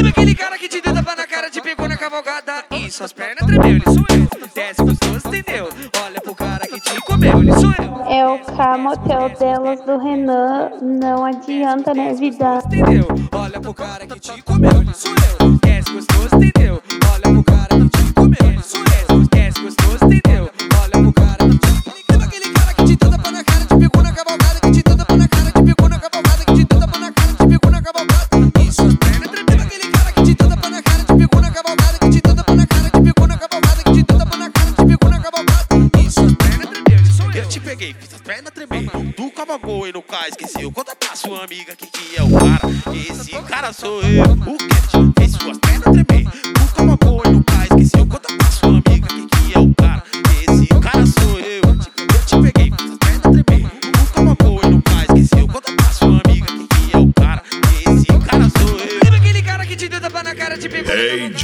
Sabe aquele cara que te deu tapa na cara, te pegou na cavalgada e suas pernas tremeu, ele sou eu. Desce gostoso, entendeu? Olha pro cara que te comeu, ele sou eu. É o K-Motel delas do Renan, não adianta, né, vida? Entendeu? Olha pro cara que te comeu, ele sou eu. Desce gostoso, entendeu? Olha pro cara que te comeu, ele sou eu. Desce gostoso, entendeu? Olha pro cara que te comeu. Sabe aquele cara que te deu tapa na cara, te pegou na cavalgada, que te deu tapa na cara, te pegou na cavalgada, que te deu tapa na cara, te pegou na cavalgada e suas pernas tremeu. Aquele cara que te deu tapa na cara, te pegou na cavalgada, que te deu tapa na cara, te pegou na cavalgada, que te deu tapa na cara, te pegou na cavalgada e suas pernas tremeu, ele sou eu. Eu te peguei, fiz as pernas tremer. Tu cavalgou e no cais, esqueceu. Conta pra sua amiga que é o cara. Esse cara sou eu. O que fez suas pernas tremer? Tu cavalgou e no cais, esqueceu. Conta pra sua amiga que é o cara. Esse cara sou eu. Eu te peguei, fiz as pernas tremer. Tu cavalgou e no cais, esqueceu. Conta pra sua amiga que é o cara. Esse cara sou eu. Sabe aquele cara que te deu tapa na cara, te pegou na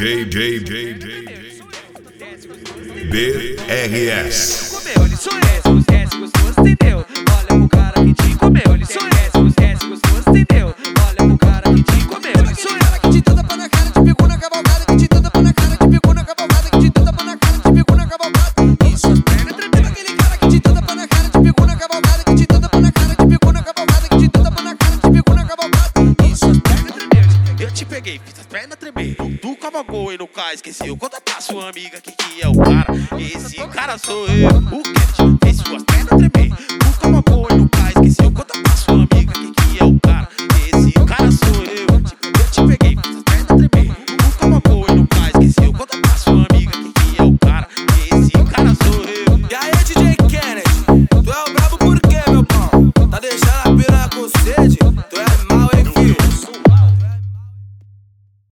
BRS. comeu, ele sou eu. Desce gostoso, entendeu? Olha pro cara que te comeu, ele sou eu. Desce gostoso, entendeu? Olha pro cara que te comeu, ele sou eu. Cara que te deu tapa na cara, te pegou na cavalgada, que te deu tapa na cara, te pegou na cavalgada, que te deu tapa na cara, te pegou na cavalgada e suas pernas tremeu. Aquele cara que te deu tapa na cara, te pegou na cavalgada, que te deu tapa na cara, te pegou na cavalgada, que te deu tapa na cara, te pegou na cavalgada e suas pernas tremeu. Eu te peguei, fiz as pernas tremer. Tu cavalgou e no cais, esqueceu. Conta pra sua amiga que é o cara. Esse cara sou eu. O que fez suas pernas tremer? Tu cavalgou e no cais, esqueceu. Conta pra sua amiga que